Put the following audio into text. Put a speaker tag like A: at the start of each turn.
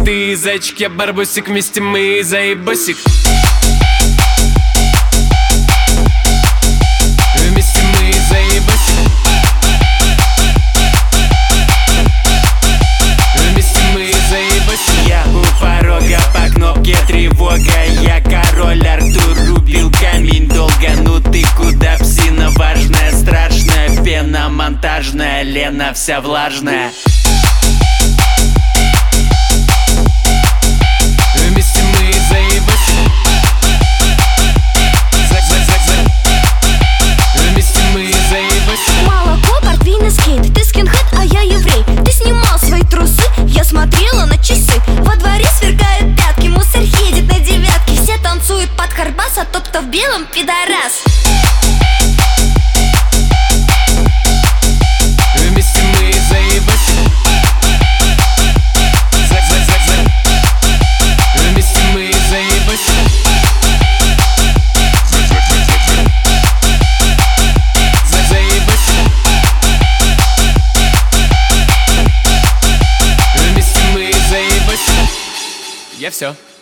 A: ты зайчик, я барбосик, вместе мы заебосик. Вместе мы заебосик. Вместе мы заебосик. Я у порога, по кнопке тревога. Я король Артур, рубил камень долго. Ну ты куда, псина важная, страшная, пена монтажная, Лена вся влажная. Вместе мы заебосик. Вместе мы заебосик.
B: Молоко, портвейн и скейт. Ты скинхед, а я еврей. Ты снимал свои трусы, я смотрела на часы. Во дворе свергают пятки, мусор едет на девятке. Все танцуют под Харбас, а тот, кто в белом, пидорас.
A: Вместе мы заебосик. Вместе мы заебосик. Заебосик. Вместе мы заебосик. Я все.